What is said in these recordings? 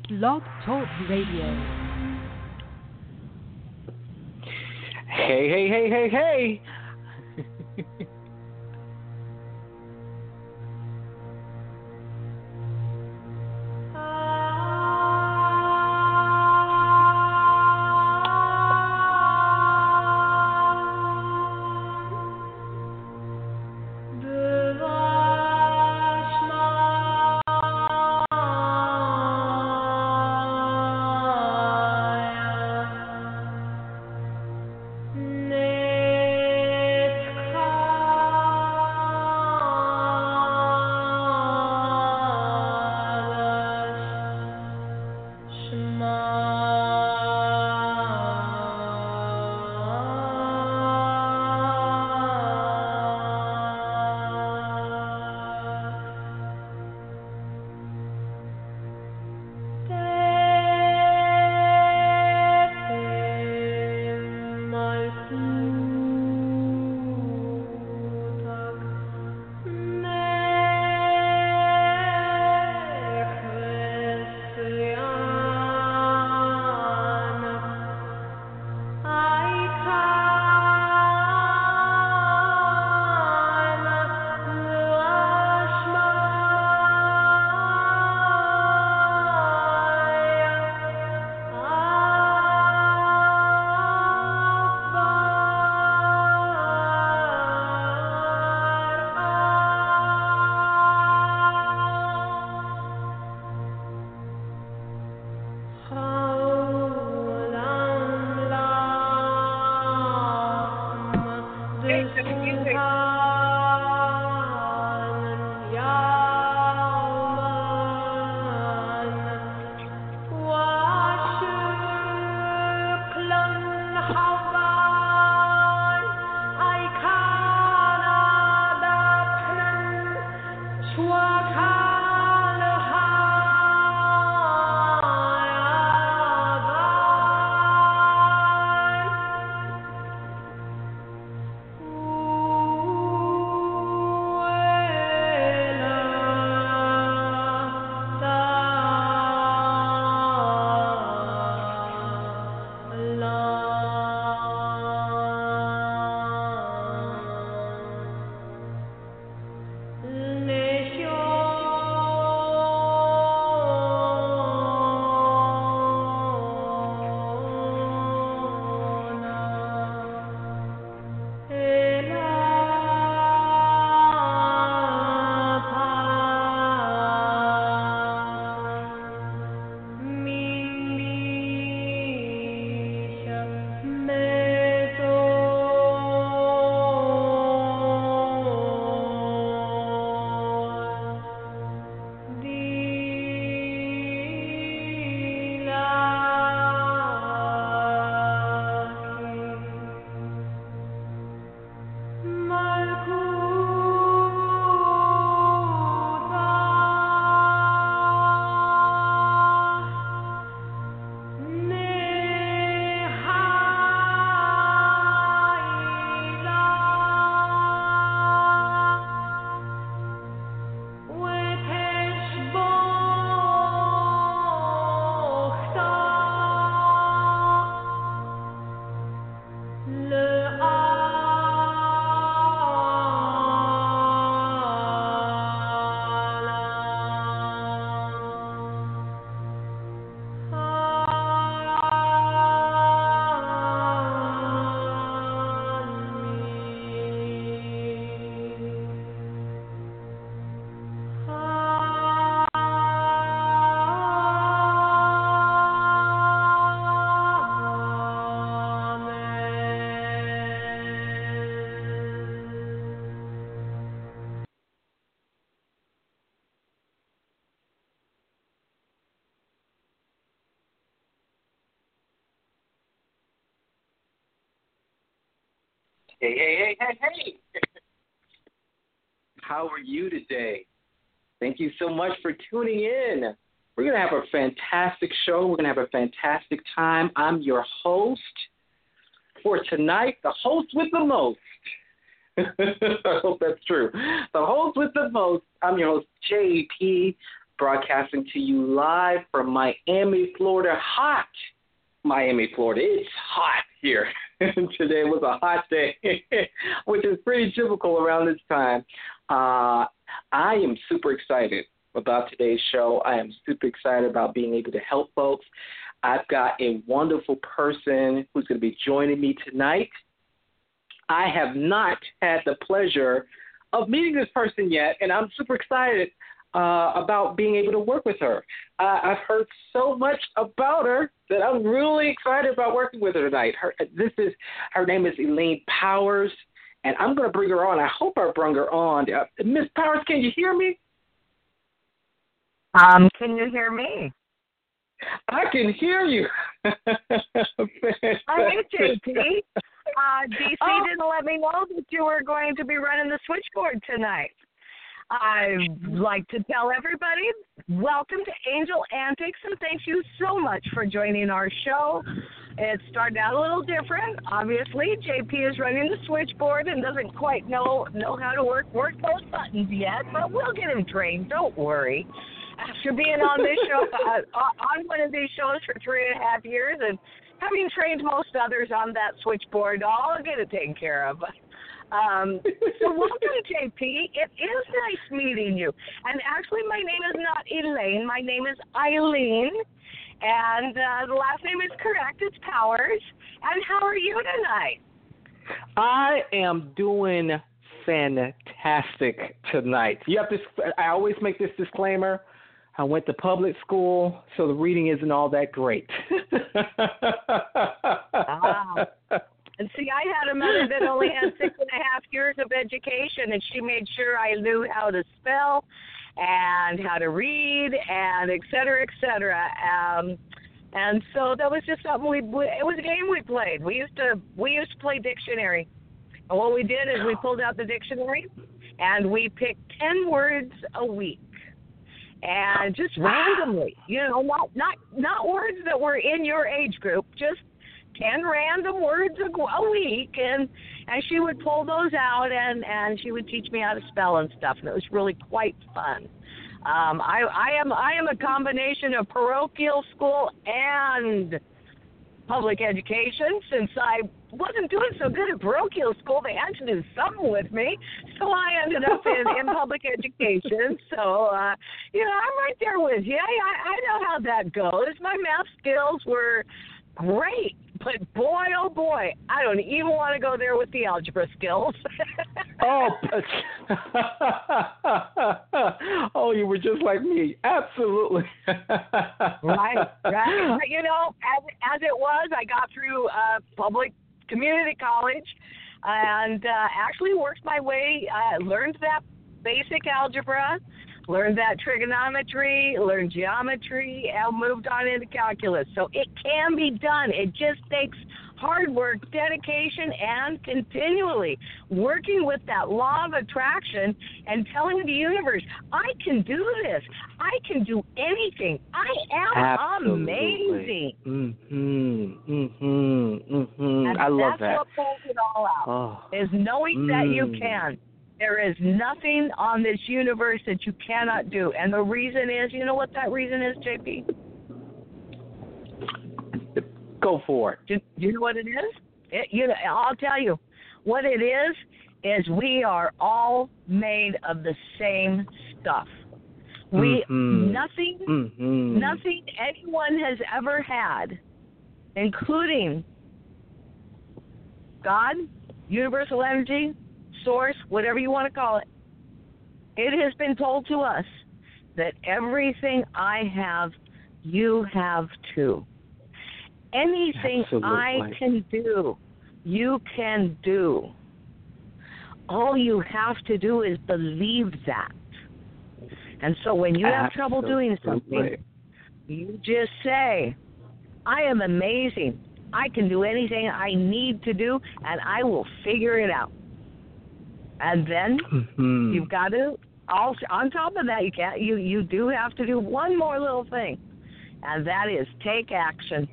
Blog Talk Radio. Hey, hey, hey, hey, hey. Hey, hey, hey, hey, hey. How are you today? Thank you so much for tuning in. We're going to have a fantastic show. We're going to have a fantastic time. I'm your host for tonight, the host with the most. I hope that's true. The host with the most. I'm your host, JP. broadcasting to you live from Miami, Florida. Hot Miami, Florida. It's hot here. Today was a hot day, which is pretty typical around this time. I am super excited about today's show. I am super excited about being able to help folks. I've got a wonderful person who's going to be joining me tonight. I have not had the pleasure of meeting this person yet, and I'm super excited about being able to work with her. I've heard so much about her that I'm really excited about working with her tonight. Her name is Elaine Powers, and I'm going to bring her on. I hope I bring her on. Miss Powers, can you hear me? Can you hear me? I can hear you. Hi, JP. DC didn't let me know that you were going to be running the switchboard tonight. I'd like to tell everybody, welcome to Angel Antics, and thank you so much for joining our show. It started out a little different. Obviously, JP is running the switchboard and doesn't quite know how to work those buttons yet, but we'll get him trained. Don't worry. After being on this show, on one of these shows for 3.5 years, and having trained most others on that switchboard, I'll get it taken care of. So welcome, JP. It is nice meeting you. And actually, my name is not Elaine. My name is Eileen. And the last name is correct. It's Powers. And how are you tonight? I am doing fantastic tonight. I always make this disclaimer. I went to public school, so the reading isn't all that great. And see, I had a mother that only had 6.5 years of education, and she made sure I knew how to spell and how to read and et cetera, et cetera. And so that was just something it was a game we played. We used to play dictionary. And what we did is we pulled out the dictionary and we picked 10 words a week. And just randomly, not words that were in your age group, just 10 random words a week, and she would pull those out, and she would teach me how to spell and stuff, and it was really quite fun. I am a combination of parochial school and public education. Since I wasn't doing so good at parochial school, they had to do something with me, so I ended up in public education. So, I'm right there with you. I know how that goes. My math skills were great, but boy, oh boy, I don't even want to go there with the algebra skills. Oh, you were just like me. Absolutely. Right. As it was, I got through public community college and actually worked my way, learned that basic algebra, learned that trigonometry, learned geometry, and moved on into calculus. So it can be done. It just takes hard work, dedication, and continually working with that law of attraction and telling the universe, I can do this. I can do anything. I am amazing. And I love that. That's what pulls it all out, is knowing that you can. There is nothing on this universe that you cannot do. And the reason is, you know what that reason is, JP? Go for it. Do you know what it is? I'll tell you. What it is we are all made of the same stuff. Nothing anyone has ever had, including God, universal energy, source, whatever you want to call it, it has been told to us that everything I have, you have too. Anything I can do, you can do. All you have to do is believe that. And so when you have trouble doing something, you just say, I am amazing. I can do anything I need to do, and I will figure it out. And then you've got to, on top of that, you do have to do one more little thing, and that is take action.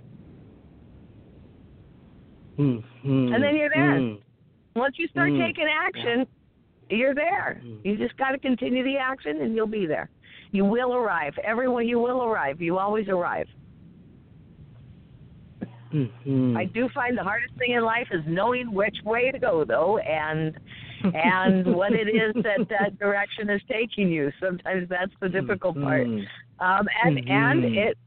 And then you're there. Once you start taking action, you're there. You just got to continue the action, and you'll be there. You will arrive. Everyone, you will arrive. You always arrive. Mm-hmm. I do find the hardest thing in life is knowing which way to go, though, and what it is that direction is taking you. Sometimes that's the difficult part. And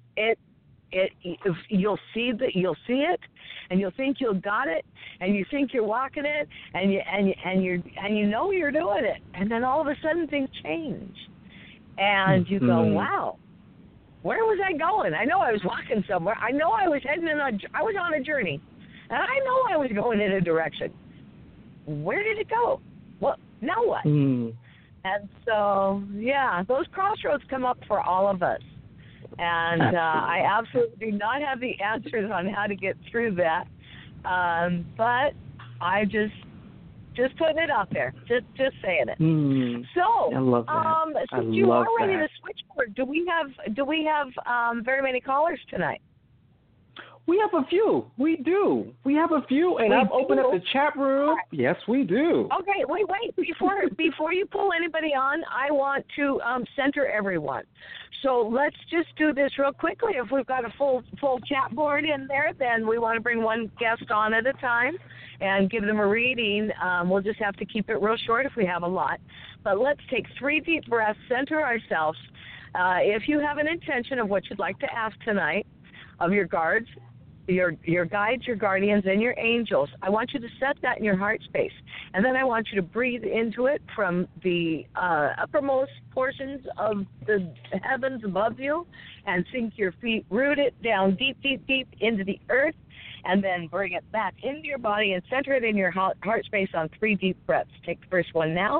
you'll see it, and you'll think you'll got it, and you think you're walking it, and you know you're doing it, and then all of a sudden things change, and you go, wow. Where was I going? I know I was walking somewhere. I know I was I was on a journey, and I know I was going in a direction. Where did it go? What? Now what? And so, yeah, those crossroads come up for all of us, and I absolutely do not have the answers on how to get through that, but I just putting it out there, just saying it. So, I love that. Since you are ready to switchboard, do we have very many callers tonight? We have a few. We do. We have a few, and I've opened up the chat room. Right. Yes, we do. Okay, wait. Before you pull anybody on, I want to center everyone. So let's just do this real quickly. If we've got a full chat board in there, then we want to bring one guest on at a time and give them a reading. We'll just have to keep it real short if we have a lot. But let's take 3 deep breaths, center ourselves. If you have an intention of what you'd like to ask tonight of your guards, your guides, your guardians, and your angels, I want you to set that in your heart space. And then I want you to breathe into it from the uppermost portions of the heavens above you and sink your feet, root it down deep, deep, deep into the earth, and then bring it back into your body and center it in your heart space on 3 deep breaths. Take the first one now.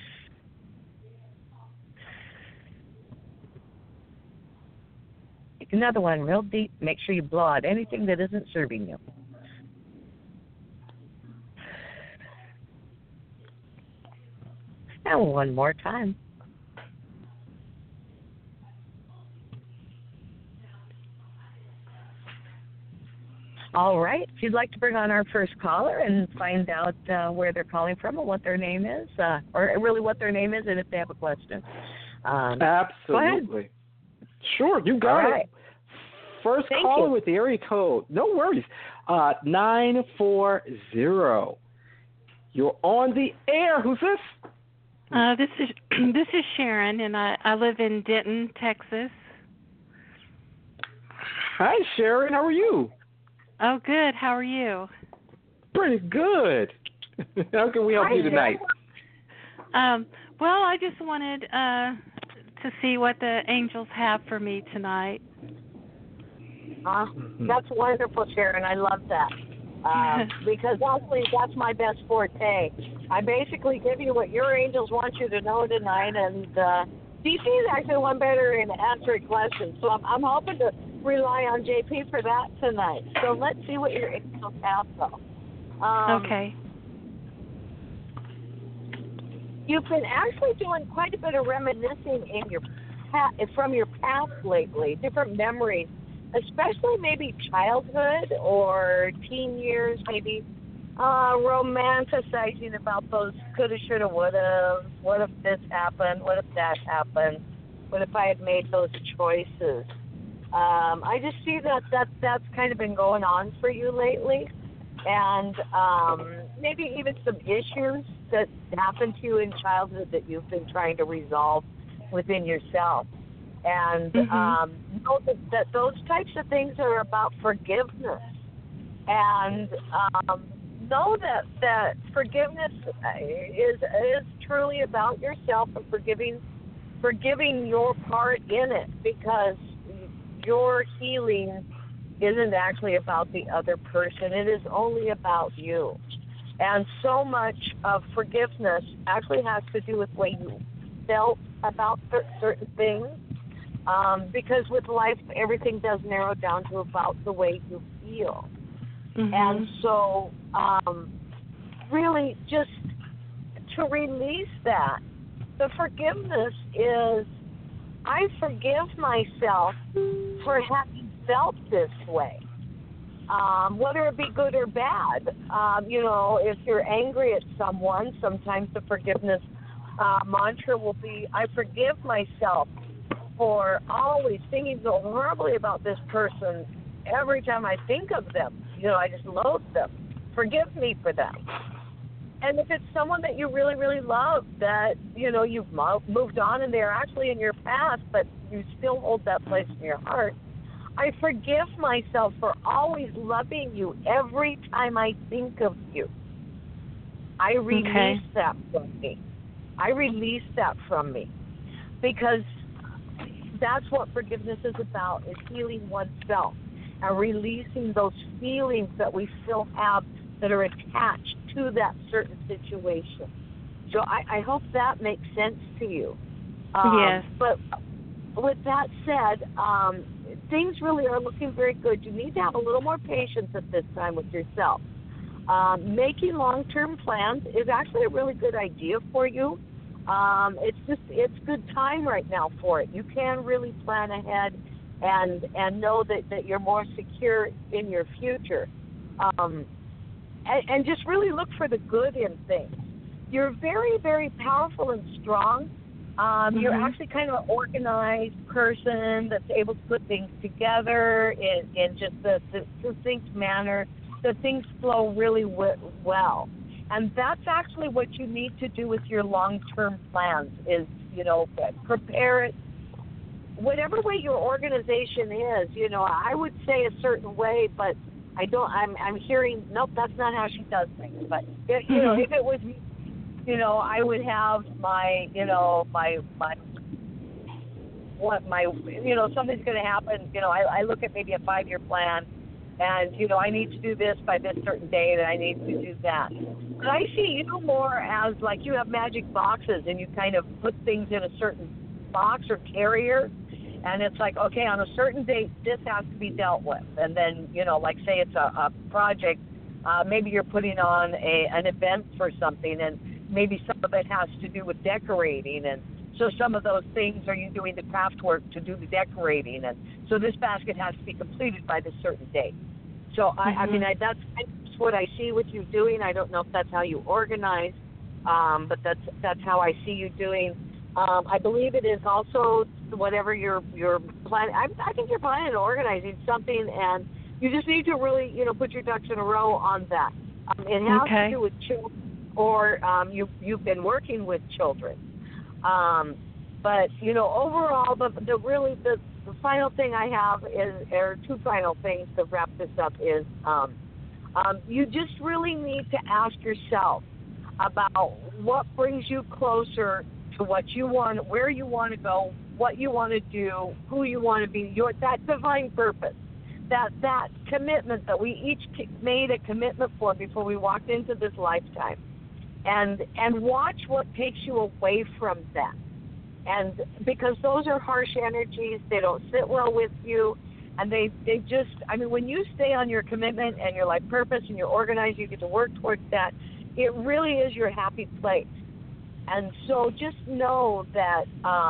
Take another one real deep. Make sure you blow out anything that isn't serving you. And one more time. All right. If you'd like to bring on our first caller and find out where they're calling from and what their name is, or really what their name is and if they have a question. Absolutely. Sure, you got it. First caller with the area code. No worries. 940. You're on the air. Who's this? This is Sharon, and I live in Denton, Texas. Hi, Sharon. How are you? Oh, good. How are you? Pretty good. How can we help you tonight? Well, I just wanted to see what the angels have for me tonight. That's wonderful, Sharon. I love that. Because honestly, that's my best forte. I basically give you what your angels want you to know tonight, and DC is actually one better in answering questions. So I'm hoping to rely on JP for that tonight. So let's see what your angels have, though. Okay. You've been actually doing quite a bit of reminiscing from your past lately, different memories, especially maybe childhood or teen years, maybe romanticizing about those coulda, shoulda, woulda. What if this happened? What if that happened? What if I had made those choices? I just see that's kind of been going on for you lately, and maybe even some issues that happened to you in childhood that you've been trying to resolve within yourself. And know that those types of things are about forgiveness. And know that forgiveness is truly about yourself and forgiving your part in it, because your healing isn't actually about the other person. It is only about you. And so much of forgiveness actually has to do with the way you felt about certain things. Because with life, everything does narrow down to about the way you feel. And so really just to release that, the forgiveness is, I forgive myself for having felt this way. Whether it be good or bad. If you're angry at someone, sometimes the forgiveness mantra will be, I forgive myself for always thinking so horribly about this person every time I think of them. I just loathe them. Forgive me for that. And if it's someone that you really, really love, that, you've moved on and they're actually in your past, but you still hold that place in your heart, I forgive myself for always loving you every time I think of you. I release that from me. Because that's what forgiveness is about, is healing oneself and releasing those feelings that we still have that are attached to that certain situation. So I hope that makes sense to you. Yes. But with that said, things really are looking very good. You need to have a little more patience at this time with yourself. Making long-term plans is actually a really good idea for you. It's good time right now for it. You can really plan ahead and know that you're more secure in your future. And just really look for the good in things. You're very, very powerful and strong. You're actually kind of an organized person that's able to put things together in just the succinct manner, that things flow really well. And that's actually what you need to do with your long-term plans is, prepare it. Whatever way your organization is, I would say a certain way, but I'm hearing, nope, that's not how she does things. But, if it was me, I would have something's going to happen. I look at maybe a 5-year plan, and, I need to do this by this certain date, and I need to do that. But I see you more as like you have magic boxes, and you kind of put things in a certain box or carrier, and it's like, okay, on a certain date, this has to be dealt with. And then, like say it's a project, maybe you're putting on an event for something, and maybe some of it has to do with decorating, and so some of those things are you doing the craft work to do the decorating, and so this basket has to be completed by this certain date. So that's what I see with you doing. I don't know if that's how you organize, but that's how I see you doing. I believe it is also whatever you're planning. I think you're planning on organizing something, and you just need to really, put your ducks in a row on that. It has to do with children, or you've been working with children. But overall, the final thing I have or two final things to wrap this up is, you just really need to ask yourself about what brings you closer to what you want, where you want to go, what you want to do, who you want to be, that divine purpose, that commitment that we each made a commitment for before we walked into this lifetime, and watch what takes you away from that. And because those are harsh energies, they don't sit well with you, and they just, when you stay on your commitment and your life purpose and you're organized, you get to work towards that, it really is your happy place. And so just know that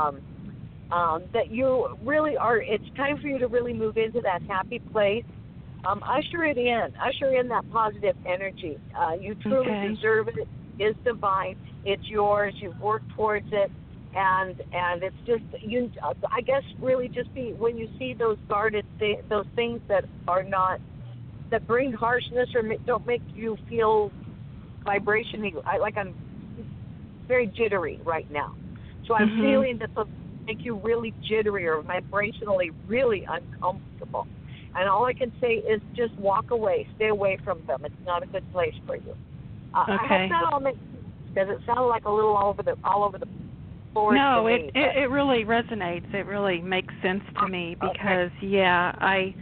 that you really are, it's time for you to really move into that happy place. Usher in that positive energy. You truly deserve it. It's divine. It's yours. You've worked towards it. And it's just, I guess really just be, when you see those guarded those things that are not, that bring harshness or don't make you feel vibration. I'm very jittery right now. So I'm feeling that those make you really jittery or vibrationally really uncomfortable. And all I can say is just walk away. Stay away from them. It's not a good place for you. I hope that all makes sense, because it sounded like a little all over the board. No, to me, it really resonates. It really makes sense to me because I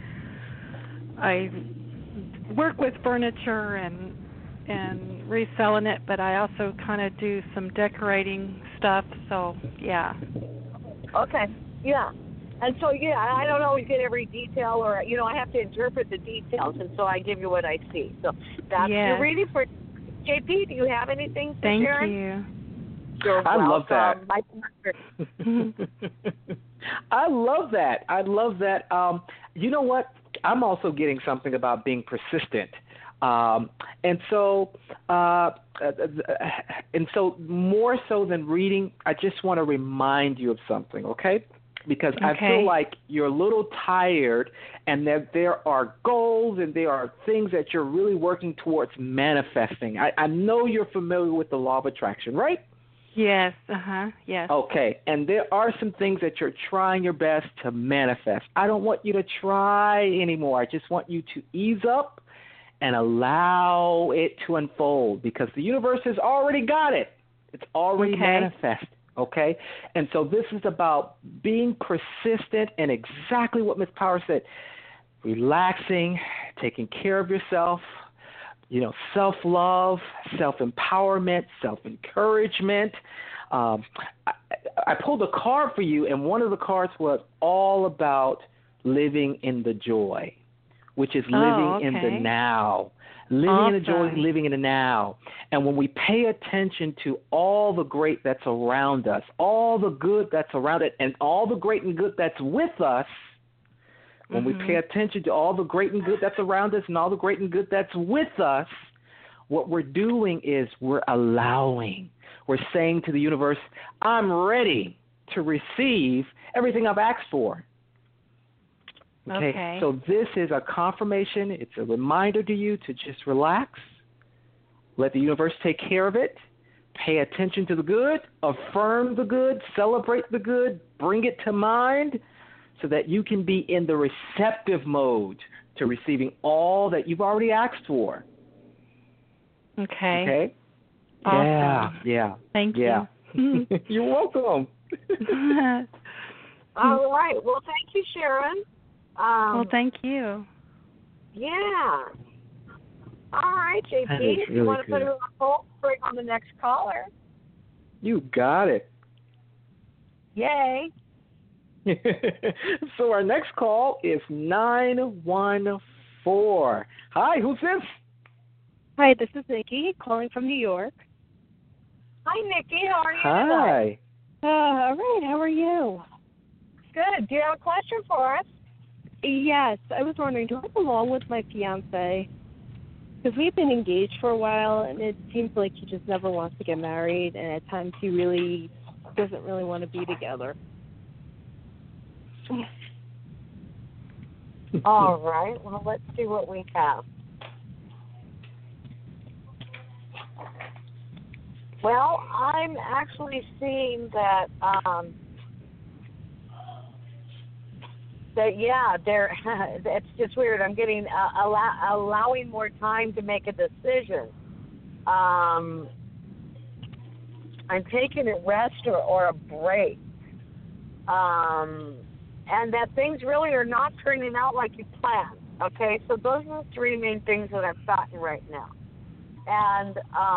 work with furniture and reselling it, but I also kind of do some decorating stuff. So yeah. Okay. Yeah. And so, I don't always get every detail, or, I have to interpret the details, and so I give you what I see. So that's your reading for JP. Do you have anything to share? Thank you. You're I welcome. love that. I love that. I love that. You know what? I'm also getting something about being persistent. And so more so than reading, I just want to remind you of something, okay? because I feel like you're a little tired and that there are goals and there are things that you're really working towards manifesting. I know you're familiar with the law of attraction, right? Yes, yes. Okay, and there are some things that you're trying your best to manifest. I don't want you to try anymore. I just want you to ease up and allow it to unfold, because the universe has already got it. It's already manifested, okay? And so this is about being persistent in exactly what Ms. Power said, relaxing, taking care of yourself, self-love, self-empowerment, self-encouragement. I pulled a card for you, and one of the cards was all about living in the joy, which is living in the now. Living in the joy, living in the now. And when we pay attention to all the great that's around us, all the good that's around it, and all the great and good that's with us, when we pay attention to all the great and good that's around us and all the great and good that's with us, what we're doing is we're allowing. We're saying to the universe, I'm ready to receive everything I've asked for. Okay. So this is a confirmation. It's a reminder to you to just relax, let the universe take care of it, pay attention to the good, affirm the good, celebrate the good, bring it to mind, so that you can be in the receptive mode to receiving all that you've already asked for. Okay. Awesome. Yeah. Thank you. You're welcome. All right. Well, thank you, Sharon. Well, thank you. Yeah. All right, JP. Really you want to good. put it on hold, bring on the next caller. You got it. Yay. So our next call is 914. Hi, who's this? Hi, this is Nikki calling from New York. Hi, Nikki. How are you Hi. All right, how are you? Good. Do you have a question for us? Yes, I was wondering, do I belong with my fiancé? Because we've been engaged for a while, and it seems like he just never wants to get married, and at times he really doesn't really want to be together. All right. Well, let's see what we have. Well, I'm actually seeing that it's just weird. I'm getting allowing more time to make a decision. I'm taking a rest or a break. And that things really are not turning out like you planned. Okay, so those are the three main things that I've gotten right now. And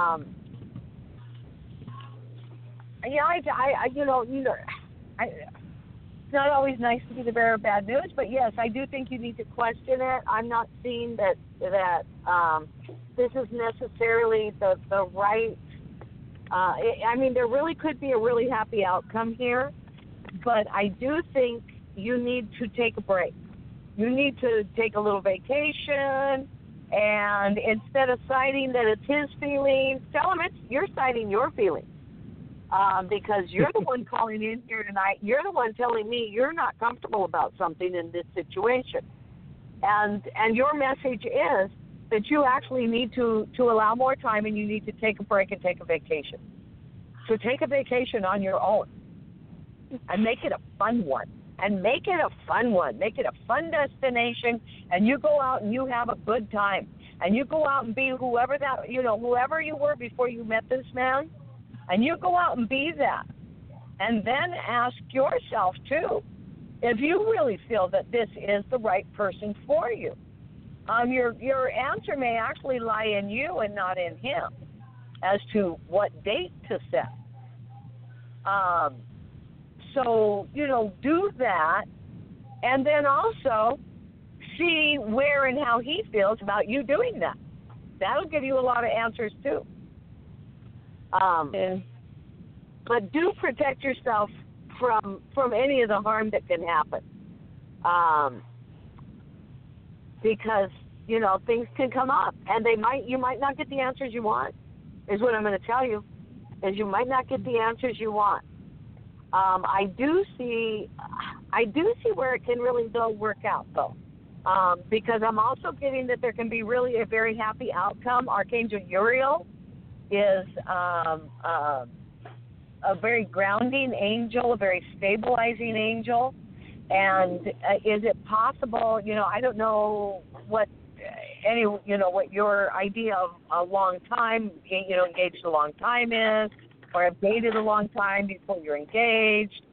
it's not always nice to be the bearer of bad news, but yes, I do think you need to question it. I'm not seeing that this is necessarily the right. There really could be a really happy outcome here, but I do think you need to take a break. You need to take a little vacation, and instead of citing that it's his feelings, tell him you're citing your feelings. Because you're the one calling in here tonight. You're the one telling me you're not comfortable about something in this situation. And your message is that you actually need to allow more time, and you need to take a break and take a vacation. So take a vacation on your own and make it a fun one. Make it a fun destination, and you go out and you have a good time. And you go out and be whoever you were before you met this man. And you go out and be that. And then ask yourself, too, if you really feel that this is the right person for you. Your answer may actually lie in you and not in him as to what date to set. So, do that. And then also see where and how he feels about you doing that. That'll give you a lot of answers, too. But do protect yourself from any of the harm that can happen, because things can come up, and you might not get the answers you want. Is what I'm going to tell you. Is you might not get the answers you want. I do see I do see where it can really though work out though, because I'm also getting that there can be really a very happy outcome. Archangel Uriel is a very grounding angel, a very stabilizing angel. And is it possible? I don't know what what your idea of a long time, engaged a long time is, or have dated a long time before you're engaged.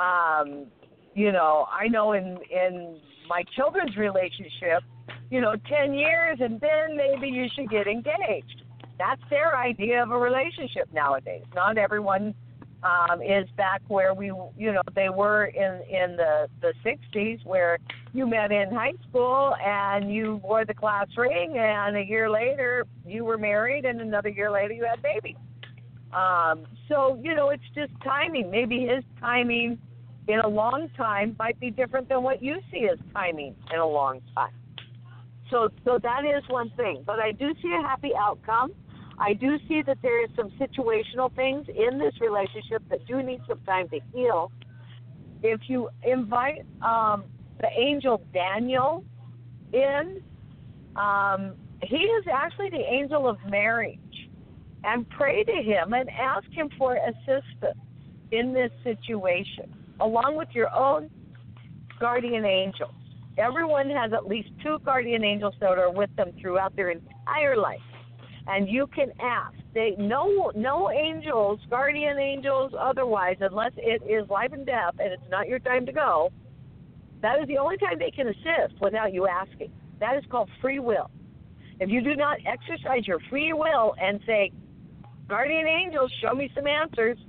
I know in my children's relationship, 10 years and then maybe you should get engaged. That's their idea of a relationship nowadays. Not everyone is back where they were in the 60s, where you met in high school and you wore the class ring, and a year later you were married, and another year later you had babies. So it's just timing. Maybe his timing in a long time might be different than what you see as timing in a long time. So that is one thing. But I do see a happy outcome. I do see that there is some situational things in this relationship that do need some time to heal. If you invite the angel Daniel in, he is actually the angel of marriage, and pray to him and ask him for assistance in this situation, along with your own guardian angels. Everyone has at least 2 guardian angels that are with them throughout their entire life. And you can ask. No angels, guardian angels, otherwise, unless it is life and death and it's not your time to go, that is the only time they can assist without you asking. That is called free will. If you do not exercise your free will and say, guardian angels, show me some answers,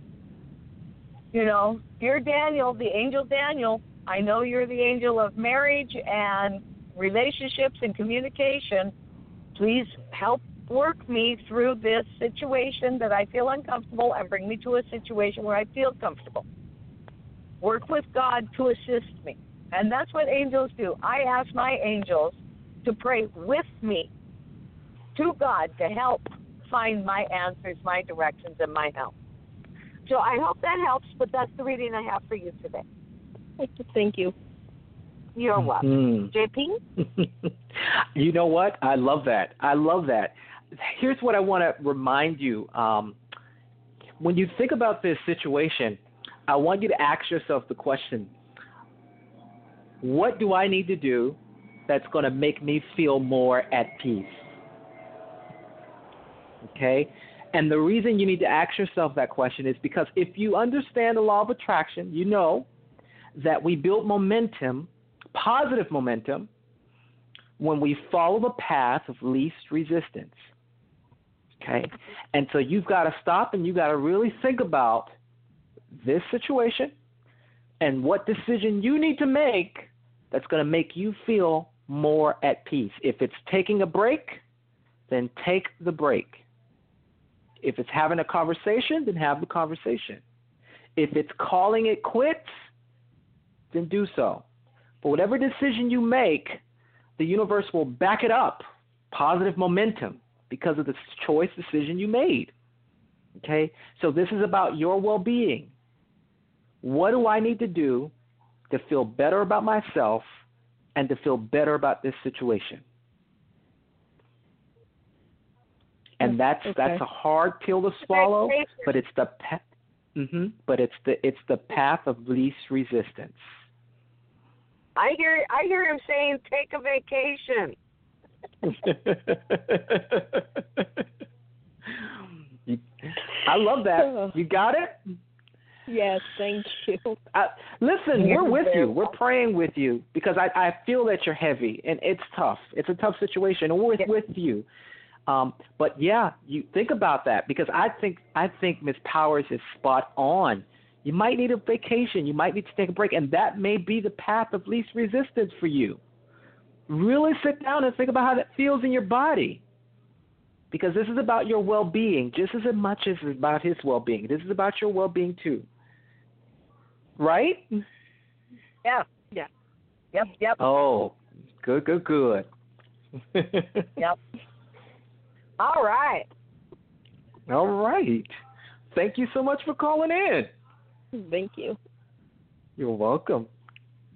dear Daniel, the angel Daniel, I know you're the angel of marriage and relationships and communication. Please help work me through this situation that I feel uncomfortable and bring me to a situation where I feel comfortable. Work with God to assist me. And that's what angels do. I ask my angels to pray with me to God to help find my answers, my directions, and my help. So I hope that helps, but that's the reading I have for you today. Thank you. You're welcome. JP? You know what? I love that. Here's what I want to remind you. When you think about this situation, I want you to ask yourself the question, what do I need to do that's going to make me feel more at peace? Okay? And the reason you need to ask yourself that question is because if you understand the law of attraction, you know that we build momentum, positive momentum, when we follow the path of least resistance. Okay? And so you've got to stop and you've got to really think about this situation and what decision you need to make that's going to make you feel more at peace. If it's taking a break, then take the break. If it's having a conversation, then have the conversation. If it's calling it quits, then do so. But whatever decision you make, the universe will back it up, positive momentum, because of the choice decision you made. Okay? So this is about your well-being. What do I need to do to feel better about myself and to feel better about this situation? And that's a hard pill to swallow, but it's the it's the path of least resistance. I hear him saying, take a vacation. I love that. You got it? Yes, thank you. Listen, we're with you. We're praying with you because I feel that you're heavy, and it's tough. It's a tough situation, and we're with you. But yeah, you think about that because I think Ms. Powers is spot on. You might need a vacation. You might need to take a break, and that may be the path of least resistance for you. Really sit down and think about how that feels in your body, because this is about your well-being just as much as it's about his well-being. This is about your well-being too, right? Yeah. Yep. Oh, good. Yep. All right. Thank you so much for calling in. Thank you. You're welcome.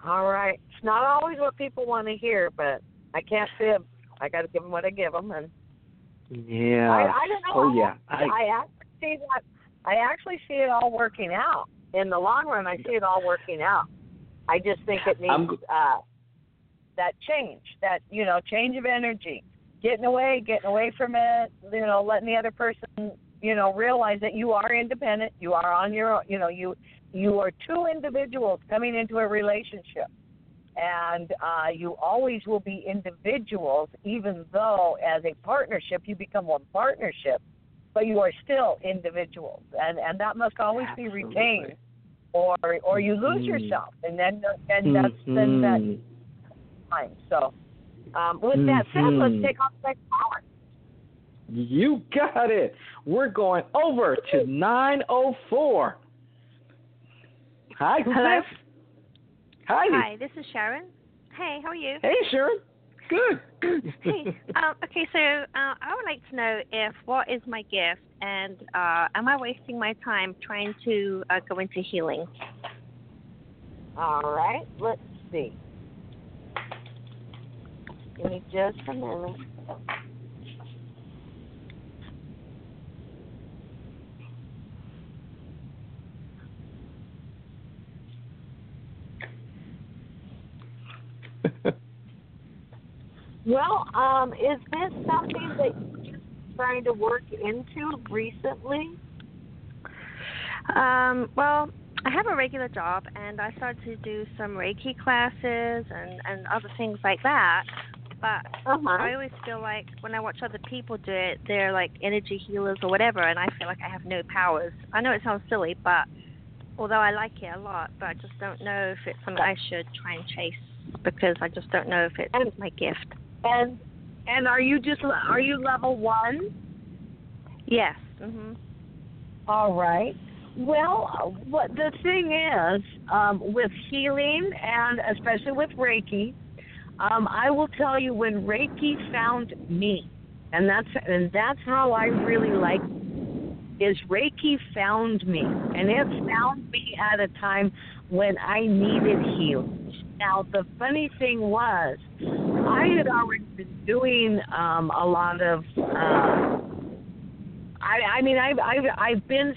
All right. It's not always what people want to hear, but I can't fib. I got to give them what I give them, and Yeah. I don't know. Oh, yeah. I actually see it all working out. In the long run, I see it all working out. I just think it needs that change, change of energy, getting away from it, letting the other person, realize that you are independent, you are on your own, you are two individuals coming into a relationship. And you always will be individuals, even though as a partnership you become one partnership, but you are still individuals, and that must always be retained, or you lose yourself, and that's that time. So, with that said, let's take on the next caller. You got it. We're going over to 904. Hi, who's this? Hi, this is Sharon. Hey, how are you? Hey, Sharon. Good. Hey, okay, so I would like to know what is my gift, and am I wasting my time trying to go into healing? All right, let's see. Give me just a minute. Well, is this something that you're just trying to work into recently? Well, I have a regular job, and I started to do some Reiki classes and other things like that. But I always feel like when I watch other people do it, they're like energy healers or whatever, and I feel like I have no powers. I know it sounds silly, but although I like it a lot, but I just don't know if it's something I should try and chase, because I just don't know if it's my gift. And are you level 1? Yes. Mhm. All right. Well, what the thing is, with healing and especially with Reiki, I will tell you, when Reiki found me, and that's how I really like it, is Reiki found me, and it found me at a time when I needed healing. Now, the funny thing was, I had already been doing a lot of. I've been,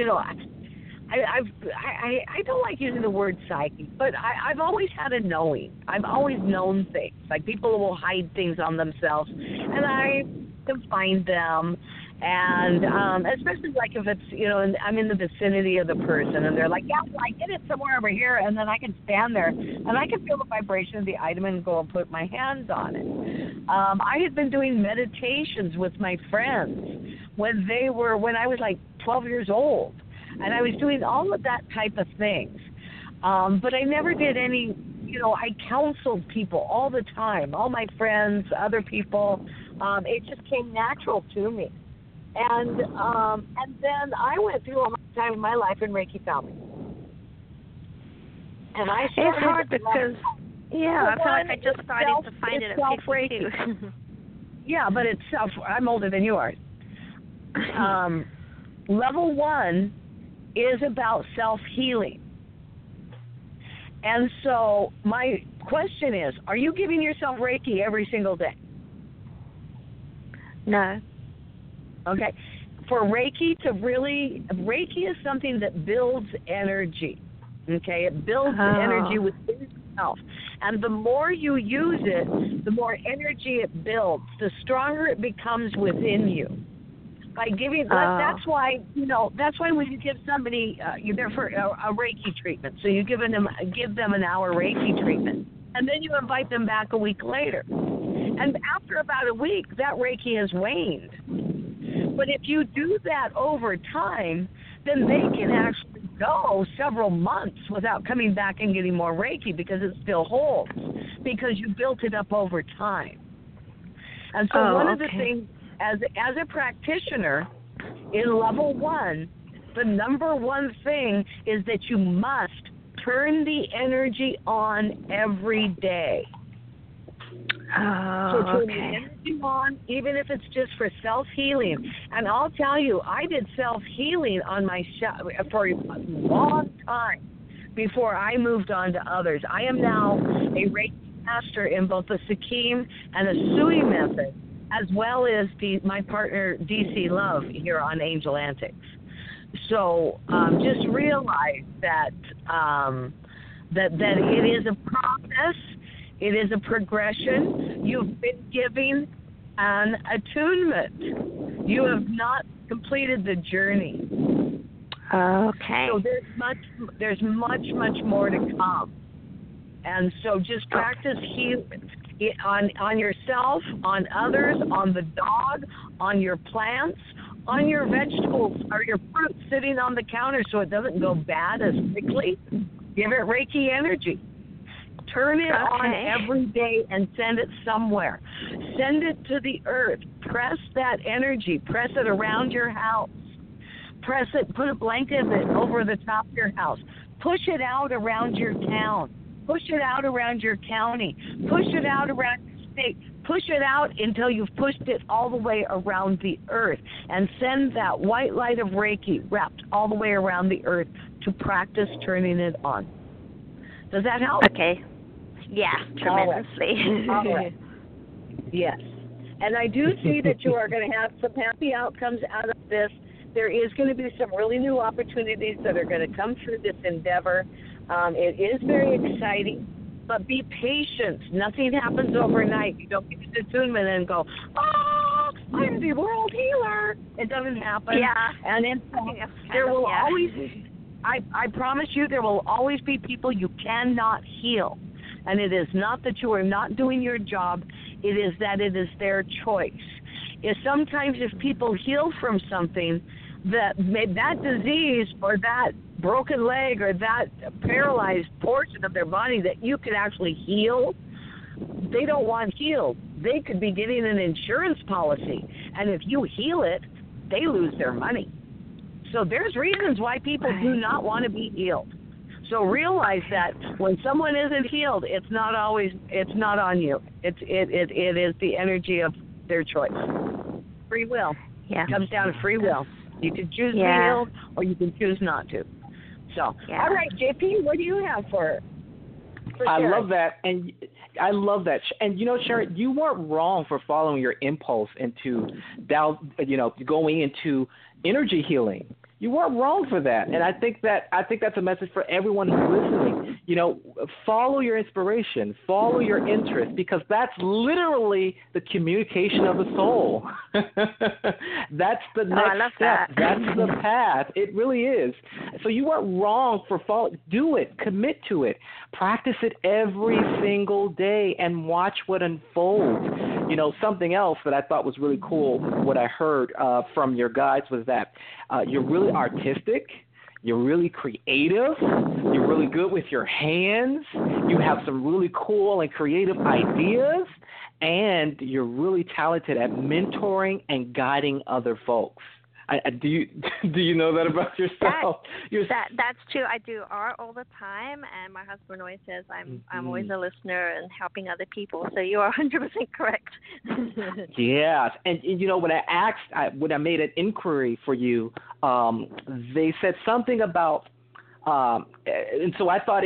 I don't like using the word psychic, but I've always had a knowing. I've always known things. Like, people will hide things on themselves, and I can find them. And especially like if it's, and I'm in the vicinity of the person, and they're like, yeah, well, I get it somewhere over here, and then I can stand there and I can feel the vibration of the item and go and put my hands on it. I had been doing meditations with my friends when I was like 12 years old, and I was doing all of that type of things. But I never did any, I counseled people all the time, all my friends, other people. It just came natural to me. And then I went through a hard time in my life, and Reiki found me. And I started. It's hard because, I feel like I just started to find it at 52. Yeah, but it's I'm older than you are. Level 1 is about self-healing. And so my question is, are you giving yourself Reiki every single day? No. Okay. For Reiki Reiki is something that builds energy. Okay? It builds energy within yourself. And the more you use it, the more energy it builds, the stronger it becomes within you. By giving, that's why when you give somebody, you're there for a Reiki treatment. So you give them an hour Reiki treatment, and then you invite them back a week later. And after about a week, that Reiki has waned. But if you do that over time, then they can actually go several months without coming back and getting more Reiki, because it still holds, because you built it up over time. And so one of the things, as a practitioner in level 1, the number one thing is that you must turn the energy on every day. So turn the energy on, even if it's just for self-healing. And I'll tell you, I did self-healing on myself for a long time before I moved on to others. I am now a Reiki master in both the Sikkim and the Sui method, as well as my partner DC Love here on Angel Antics. So just realize that that it is a process, it is a progression. You've been giving an attunement. You have not completed the journey. Okay. So there's much more to come. And so just practice healing on yourself, on others, on the dog, on your plants, on your vegetables or your fruit sitting on the counter so it doesn't go bad as quickly. Give it Reiki energy. Turn it on every day and send it somewhere. Send it to the earth. Press that energy. Press it around your house. Press it, put a blanket of it over the top of your house. Push it out around your town. Push it out around your county. Push it out around your state. Push it out until you've pushed it all the way around the earth. And send that white light of Reiki wrapped all the way around the earth to practice turning it on. Does that help? Okay. Yeah, tremendously. All right. Yes. And I do see that you are going to have some happy outcomes out of this. There is going to be some really new opportunities that are going to come through this endeavor. It is very exciting, but be patient. Nothing happens overnight. You don't get to attunement and go, oh, I'm the world healer. It doesn't happen. Yeah. And in fact, there will always, I promise you, there will always be people you cannot heal. And it is not that you are not doing your job. It is that it is their choice. Sometimes if people heal from something, that disease or that broken leg or that paralyzed portion of their body that you could actually heal, they don't want healed. They could be getting an insurance policy. And if you heal it, they lose their money. So there's reasons why people do not want to be healed. So realize that when someone isn't healed, it's not on you. It is the energy of their choice. Free will. Yeah. It comes down to free will. You can choose to be healed or you can choose not to. So, all right, JP, what do you have for I Sharon? love that. And I love that. And, Sharon, you weren't wrong for following your impulse into, going into energy healing. You weren't wrong for that, and I think that's a message for everyone who's listening. Follow your inspiration, follow your interest, because that's literally the communication of the soul. That's the next step. That's the path. It really is. So you weren't wrong for following. Do it. Commit to it. Practice it every single day and watch what unfolds. Something else that I thought was really cool, what I heard from your guides was that you're really artistic, you're really creative, you're really good with your hands, you have some really cool and creative ideas, and you're really talented at mentoring and guiding other folks. Do you know that about yourself? That's true. I do art all the time, and my husband always says I'm always a listener and helping other people. So you are 100% correct. Yes, and when I made an inquiry for you, they said something about, and so I thought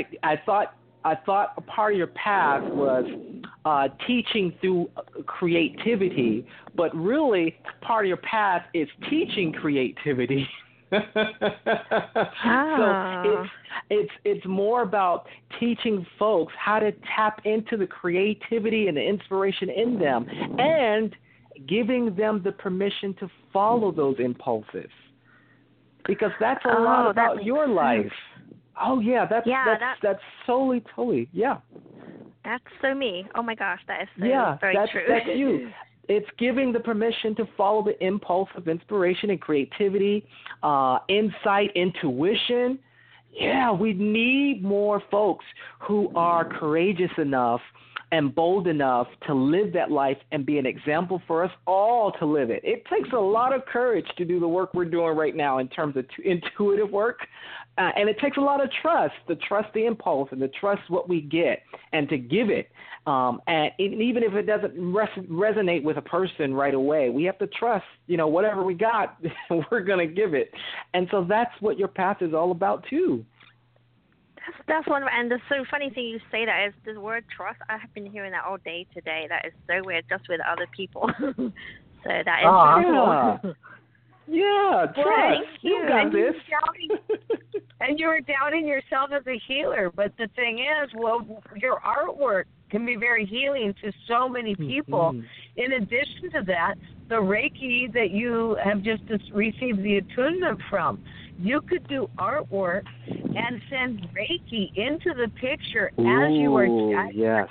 a part of your path was teaching through creativity, but really part of your path is teaching creativity. So it's more about teaching folks how to tap into the creativity and the inspiration in them and giving them the permission to follow those impulses, because that's a lot about your life. Oh yeah, that's totally yeah. That's so me. Oh my gosh, that is so very true. That's you. It's giving the permission to follow the impulse of inspiration and creativity, insight, intuition. Yeah, we need more folks who are courageous enough and bold enough to live that life and be an example for us all to live it. It takes a lot of courage to do the work we're doing right now in terms of intuitive work. And it takes a lot of trust, to trust the impulse and to trust what we get and to give it. And even if it doesn't resonate with a person right away, we have to trust, whatever we got, we're going to give it. And so that's what your path is all about too. That's one. And the so funny thing you say that is the word trust. I have been hearing that all day today. That is so weird, just with other people. So that is. Yeah, trust. Well, you got this. And you were doubting yourself as a healer. But the thing is, well, your artwork can be very healing to so many people. Mm-hmm. In addition to that, the Reiki that you have just received the attunement from, you could do artwork and send Reiki into the picture as you are. Yes.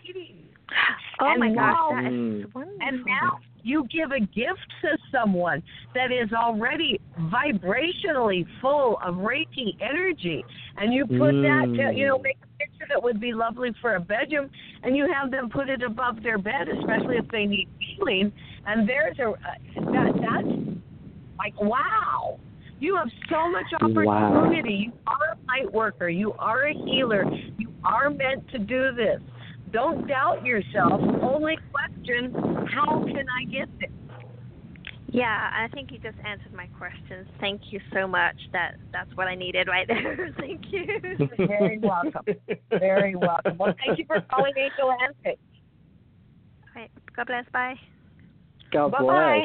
Oh my gosh, that is wonderful. And now you give a gift to someone that is already vibrationally full of Reiki energy, and you put that, make a picture that would be lovely for a bedroom, and you have them put it above their bed, especially if they need healing. And there's that's like, wow. You have so much opportunity. Wow. You are a light worker. You are a healer. You are meant to do this. Don't doubt yourself. Only question, how can I get there? Yeah, I think you just answered my questions. Thank you so much. That's what I needed right there. Thank you. You're very welcome. Very welcome. Well, thank you for calling Angel Antic. All right. God bless. Bye. God bless. Bye-bye.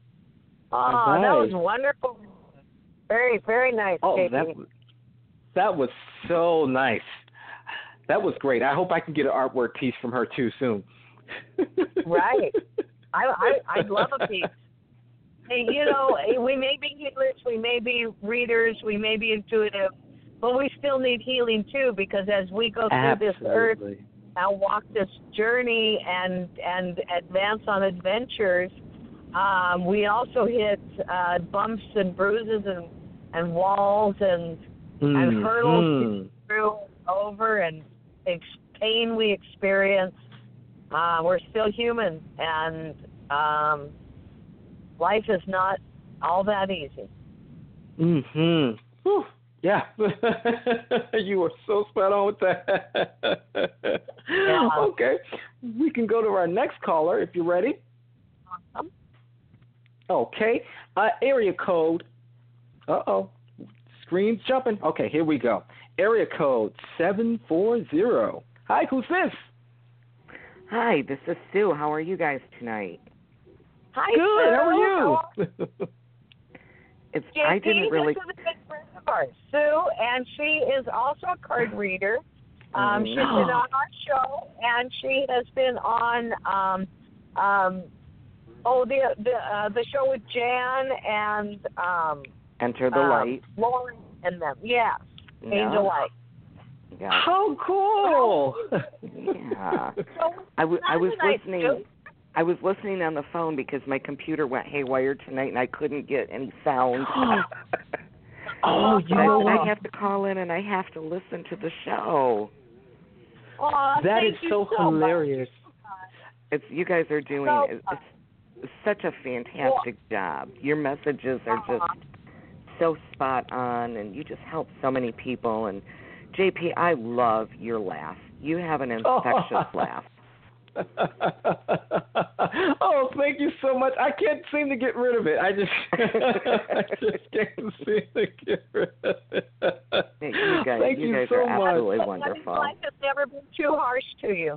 Oh, that was wonderful. Very, very nice. Oh, JP. that was so nice. That was great. I hope I can get an artwork piece from her too soon. Right. I'd love a piece. Hey, we may be healers, we may be readers, we may be intuitive, but we still need healing too, because as we go through this earth and walk this journey and advance on adventures, we also hit bumps and bruises and walls and hurdles through over and pain we experience. We're still human, and life is not all that easy. Mm-hmm. Whew. Yeah. You are so spot on with that. Yeah. Okay. We can go to our next caller if you're ready. Awesome. Okay. Area code. Screen's jumping. Okay, here we go. Area code 740. Hi, who's this? Hi, this is Sue. How are you guys tonight? Hi, Good. Sue. How are you? JP, I didn't really. This is a big friend of ours, Sue, and she is also a card reader. She's been on our show, and she has been on the show with Jan and Enter the Light. Lauren and them. Yes. Angel Light. Yeah. How cool! Yeah. I was listening. I was listening on the phone because my computer went haywire tonight and I couldn't get any sound. I have to call in and I have to listen to the show. Oh, that is so hilarious. You guys are doing it's such a fantastic job. Your messages are just so spot on, and you just help so many people. And JP, I love your laugh. You have an infectious laugh. Oh, thank you so much. I can't seem to get rid of it. I just can't seem to get rid of it. You guys so are much. absolutely wonderful. Life has never been too harsh to you.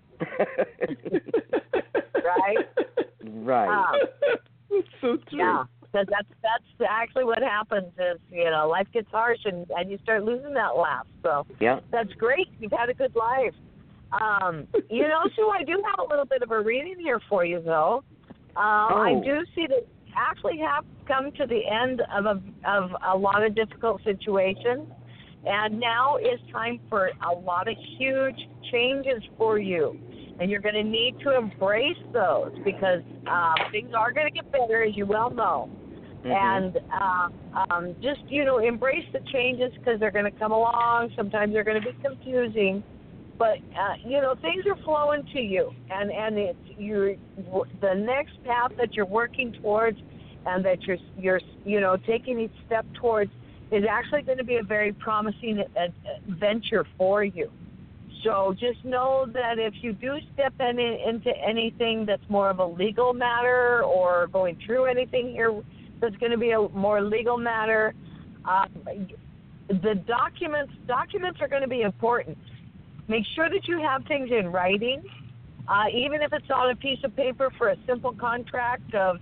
Right? Right. It's so true. Yeah, because that's actually what happens is, life gets harsh and you start losing that laugh. So that's great. You've had a good life. Sue, I do have a little bit of a reading here for you, though. I do see that you actually have come to the end of a lot of difficult situations, and now is time for a lot of huge changes for you. And you're going to need to embrace those because things are going to get better, as you well know. Mm-hmm. And just, embrace the changes because they're going to come along. Sometimes they're going to be confusing. But, things are flowing to you. And it's the next path that you're working towards and that you're taking each step towards is actually going to be a very promising venture for you. So just know that if you do step into anything that's more of a legal matter or going through anything here that's going to be a more legal matter, the documents are going to be important. Make sure that you have things in writing, even if it's on a piece of paper for a simple contract of,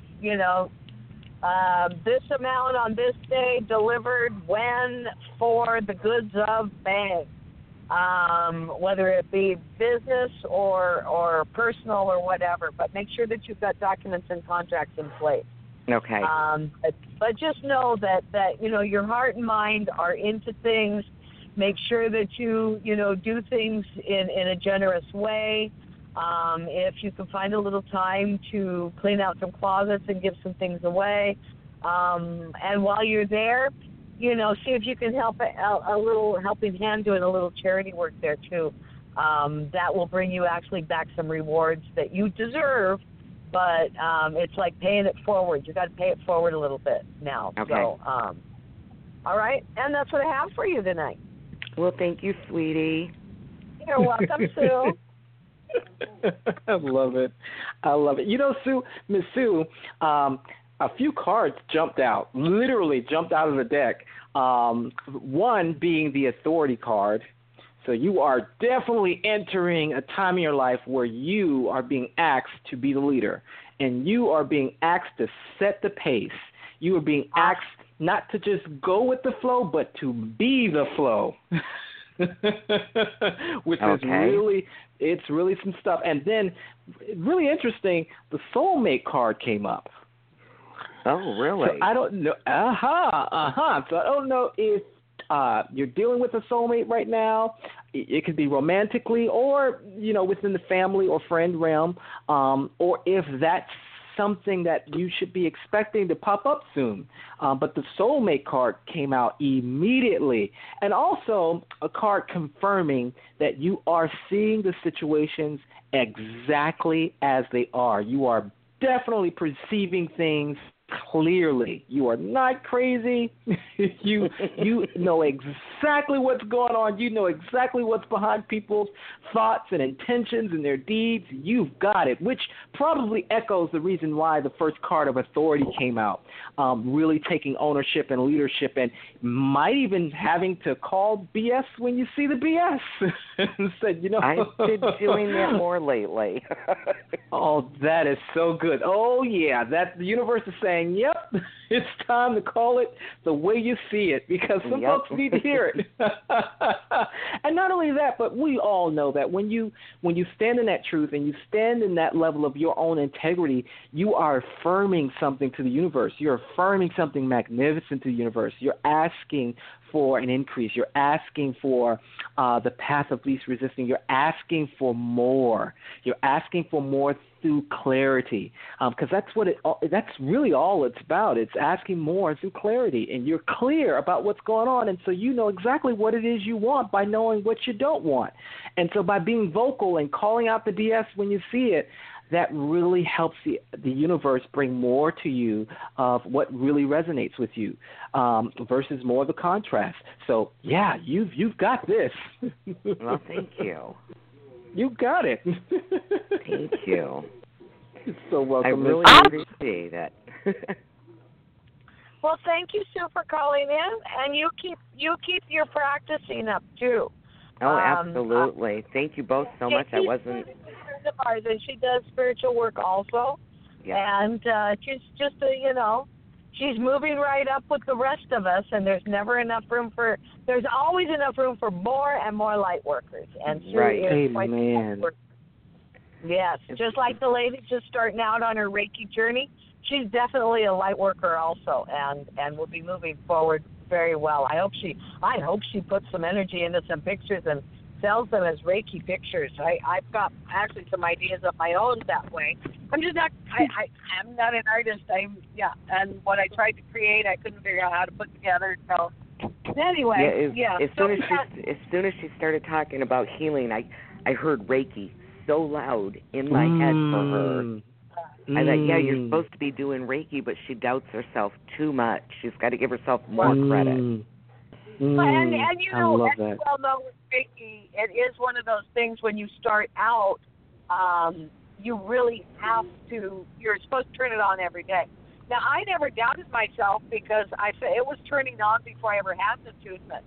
this amount on this day delivered when for the goods of bang. Whether it be business or personal or whatever, but make sure that you've got documents and contracts in place. Okay. But just know that your heart and mind are into things. Make sure that you do things in a generous way. If you can find a little time to clean out some closets and give some things away. And while you're there, see if you can help a little helping hand doing a little charity work there too. That will bring you actually back some rewards that you deserve, but it's like paying it forward. You got to pay it forward a little bit now. Okay. So, all right, and that's what I have for you tonight. Well, thank you, sweetie. You're welcome, Sue. I love it. Sue, Miss Sue, a few cards literally jumped out of the deck. One being the authority card. So you are definitely entering a time in your life where you are being asked to be the leader, and you are being asked to set the pace. You are being asked not to just go with the flow, but to be the flow. Which is really some stuff. And then, really interesting, the soulmate card came up. Oh, really? So I don't know. So I don't know if you're dealing with a soulmate right now. It could be romantically, or within the family or friend realm, or if that's something that you should be expecting to pop up soon. But the soulmate card came out immediately, and also a card confirming that you are seeing the situations exactly as they are. You are definitely perceiving things clearly. You are not crazy. You know exactly what's going on. You know exactly what's behind people's thoughts and intentions and their deeds. You've got it, which probably echoes the reason why the first card of authority came out. Really taking ownership and leadership, and might even having to call BS when you see the BS. And said, I've been doing that more lately. Oh, that is so good. Oh, yeah, that the universe is saying, yep, it's time to call it the way you see it, because some folks need to hear it. And not only that, but we all know that when you stand in that truth and you stand in that level of your own integrity, you are affirming something to the universe. You're affirming something magnificent to the universe. You're asking for an increase. You're asking for the path of least resistance. You're asking for more. You're asking for more through clarity, because that's really all it's about. It's asking more through clarity, and you're clear about what's going on, and so you know exactly what it is you want by knowing what you don't want. And so by being vocal and calling out the BS when you see it, that really helps the universe bring more to you of what really resonates with you, versus more of the contrast. So, yeah, you've got this. Well, thank you. You got it. Thank you. You're so welcome. I really appreciate it. Well, thank you, Sue, for calling in, and you keep your practicing up too. Oh, absolutely. Thank you both so much. I wasn't. Of ours, and she does spiritual work also. Yeah. And she's just she's moving right up with the rest of us, and there's always enough room for more and more light workers. And she is quite the worker. Yes, just like the lady just starting out on her Reiki journey, she's definitely a light worker also, and will be moving forward very well. I hope she puts some energy into some pictures and sells them as Reiki pictures. I've got actually some ideas of my own that way. I'm just not. I'm not an artist. And what I tried to create, I couldn't figure out how to put together. So anyway, As soon as she started talking about healing, I heard Reiki so loud in my head for her. I thought, you're supposed to be doing Reiki, but she doubts herself too much. She's got to give herself more credit. And as you well know with Reiki, it is one of those things when you start out, you really have to, you're supposed to turn it on every day. Now, I never doubted myself because it was turning on before I ever had the tooth.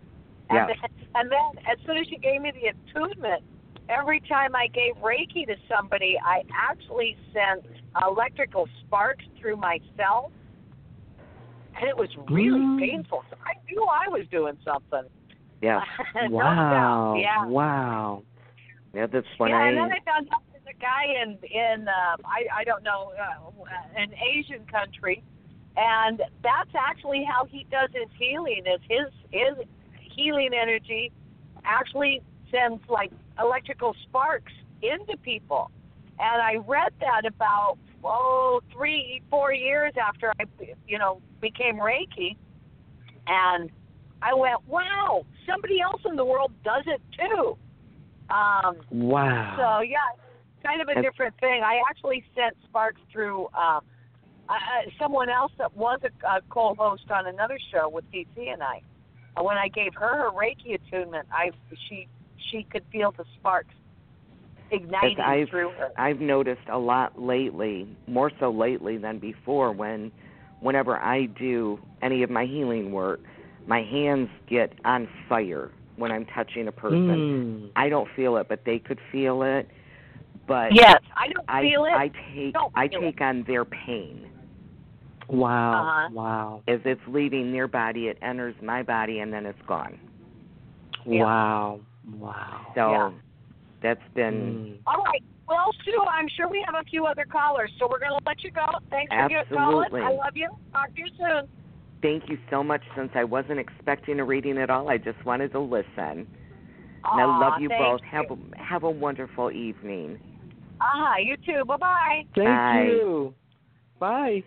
And then as soon as she gave me the attunement, every time I gave Reiki to somebody, I actually sent electrical sparks through myself, and it was really painful. So I knew I was doing something. Yeah. Wow. Yeah. Wow. Yeah, that's when and then I found out there's a guy in I don't know, an Asian country, and that's actually how he does his healing. Is his healing energy actually sends like electrical sparks into people. And I read that about 3-4 years after I became Reiki, and I went, wow, somebody else in the world does it too. Wow. So yeah, kind of a different thing. I actually sent sparks through someone else that was a co-host on another show with DC and I. When I gave her Reiki attunement, she could feel the sparks igniting through her. I've noticed a lot lately, more so lately than before, whenever I do any of my healing work, my hands get on fire when I'm touching a person. I don't feel it, but they could feel it. But yes, I don't feel it. I take on their pain. Wow. Wow. As it's leaving their body, it enters my body, and then it's gone. Wow. Wow. So that's been... All right. Well, Sue, I'm sure we have a few other callers, so we're going to let you go. Thanks for calling. I love you. Talk to you soon. Thank you so much. Since I wasn't expecting a reading at all, I just wanted to listen. And I love you both. Have a wonderful evening. You too. Bye-bye. Thank you. Bye.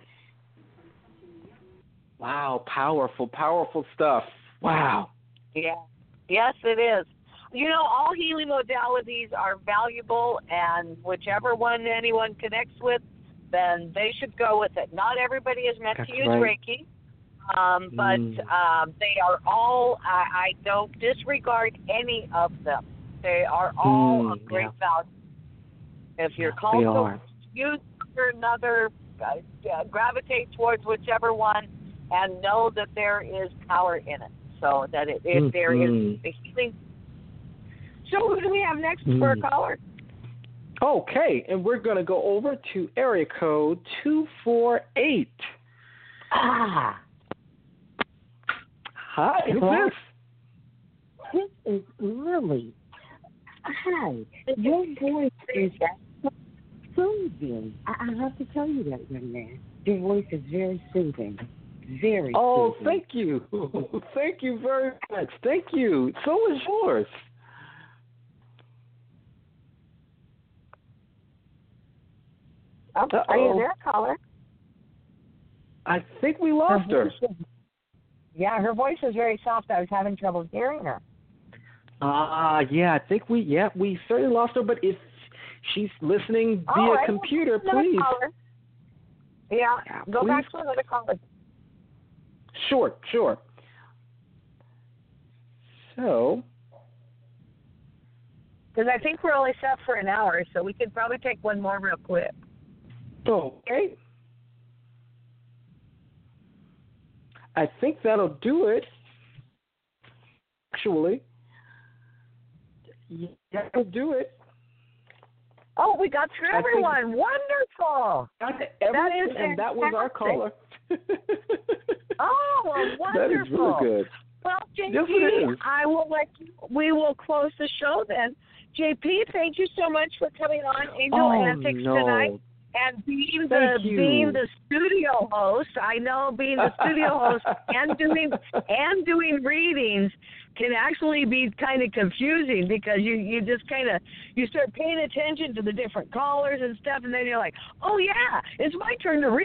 Wow, powerful stuff. Wow. Yeah. Yes, it is. All healing modalities are valuable, and whichever one anyone connects with, then they should go with it. Not everybody is meant to use Reiki, but they are all, I don't disregard any of them. They are all of great value. If you're called to use another, gravitate towards whichever one, and know that there is power in it. So that there is a healing. So who do we have next for a caller? Okay, and we're going to go over to area code 248. Hi, who's this? This is Lily. Hi, your voice is soothing. I have to tell you that, young man. Your voice is very soothing. Very soothing. Thank you. Thank you very much. Thank you. So is yours. Are you there, caller? I think we lost her. Yeah, her voice is very soft. I was having trouble hearing her. Yeah, I think we certainly lost her, but if she's listening via computer, please. Caller. Yeah, go back to another caller. Sure. So, because I think we're only set for an hour, so we could probably take one more real quick. Okay. I think that'll do it. Actually, that'll do it. Oh, we got through everyone. Wonderful. That was our caller. Oh, well, wonderful. That is really good. Well, JP, we will close the show then. JP, thank you so much for coming on Angel Antics tonight and being the studio host. I know being the studio host and doing readings can actually be kind of confusing because you just you start paying attention to the different callers and stuff, and then you're like, oh yeah, it's my turn to read.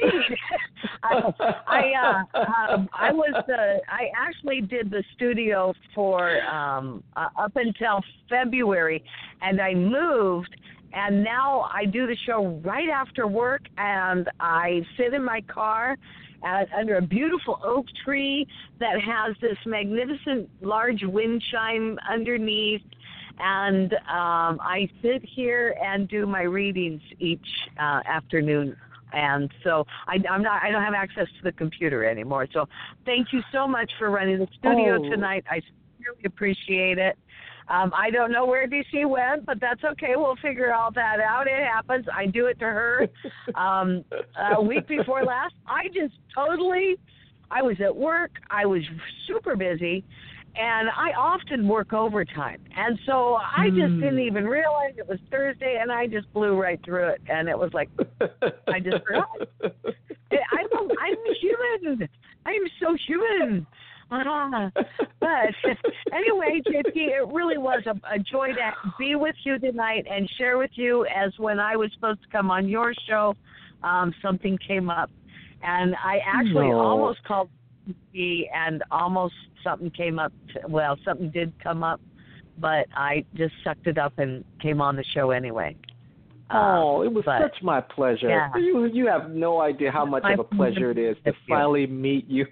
I actually did the studio for up until February, and I moved. And now I do the show right after work, and I sit in my car under a beautiful oak tree that has this magnificent large wind chime underneath, and I sit here and do my readings each afternoon. And so I don't have access to the computer anymore. So thank you so much for running the studio tonight. I really appreciate it. I don't know where DC went, but that's okay. We'll figure all that out. It happens. I do it to her. A week before last, I was at work. I was super busy, and I often work overtime. And so I just didn't even realize it was Thursday, and I just blew right through it. And it was like, I just forgot. I'm human. I'm so human. But anyway, JP, it really was a joy to be with you tonight and share with you, as when I was supposed to come on your show, something came up. And I actually almost called and almost something came up. Something did come up, but I just sucked it up and came on the show anyway. It was such my pleasure. Yeah. You have no idea how much of a pleasure it is to finally meet you.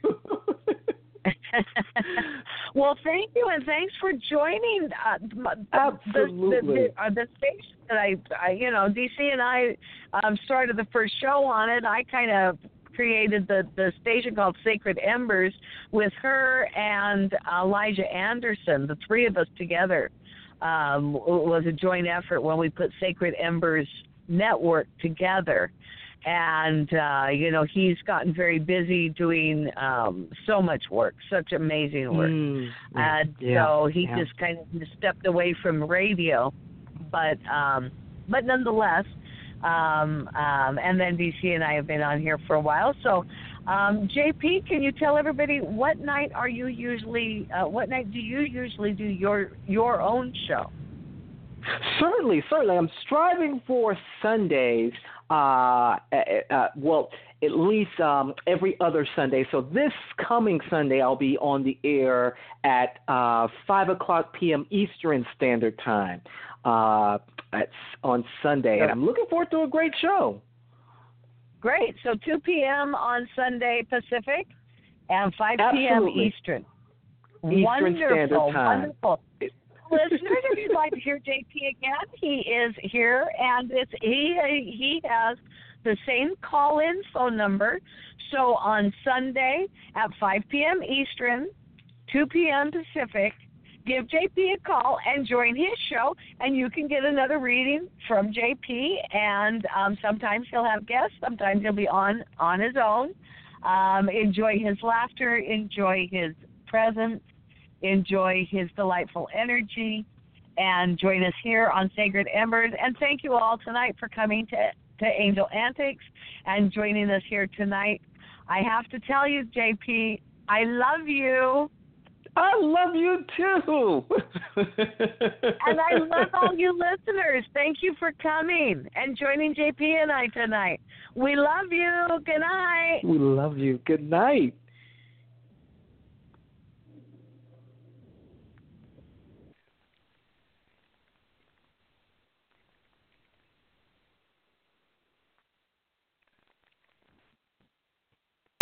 Well, thank you, and thanks for joining Absolutely. the station that I DC and I started the first show on it. I kind of created the station called Sacred Embers with her and Elijah Anderson. The three of us together was a joint effort when we put Sacred Embers Network together. And, he's gotten very busy doing so much work, such amazing work. So he just kind of stepped away from radio. But nonetheless, and then DC and I have been on here for a while. So, JP, can you tell everybody what night do you usually do your own show? Certainly. I'm striving for Sundays. At least every other Sunday. So this coming Sunday, I'll be on the air at 5:00 p.m. Eastern Standard Time. On Sunday, and I'm looking forward to a great show. Great. So 2 p.m. on Sunday Pacific and 5 p.m. Eastern. Eastern Standard Time. Wonderful. Listeners, if you'd like to hear JP again, he is here, and he has the same call-in phone number. So on Sunday at 5 p.m. Eastern, 2 p.m. Pacific, give JP a call and join his show, and you can get another reading from JP. And sometimes he'll have guests, sometimes he'll be on his own. Enjoy his laughter, enjoy his presence, enjoy his delightful energy, and join us here on Sacred Embers. And thank you all tonight for coming to Angel Antics and joining us here tonight. I have to tell you, JP, I love you. I love you too. And I love all you listeners. Thank you for coming and joining JP and I tonight. We love you. Good night. We love you. Good night.